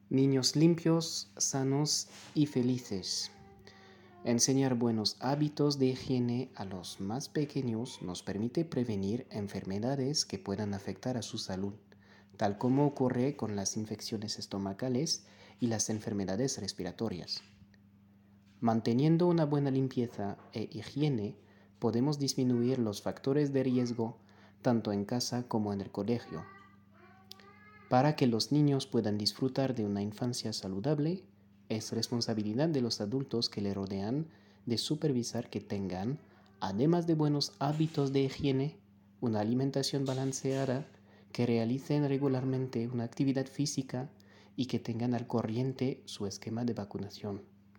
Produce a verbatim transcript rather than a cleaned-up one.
Niños limpios, sanos y felices. Enseñar buenos hábitos de higiene a los más pequeños nos permite prevenir enfermedades que puedan afectar a su salud, tal como ocurre con las infecciones estomacales y las enfermedades respiratorias. Manteniendo una buena limpieza e higiene, podemos disminuir los factores de riesgo tanto en casa como en el colegio. Para que los niños puedan disfrutar de una infancia saludable, es responsabilidad de los adultos que le rodean de supervisar que tengan, además de buenos hábitos de higiene, una alimentación balanceada, que realicen regularmente una actividad física y que tengan al corriente su esquema de vacunación.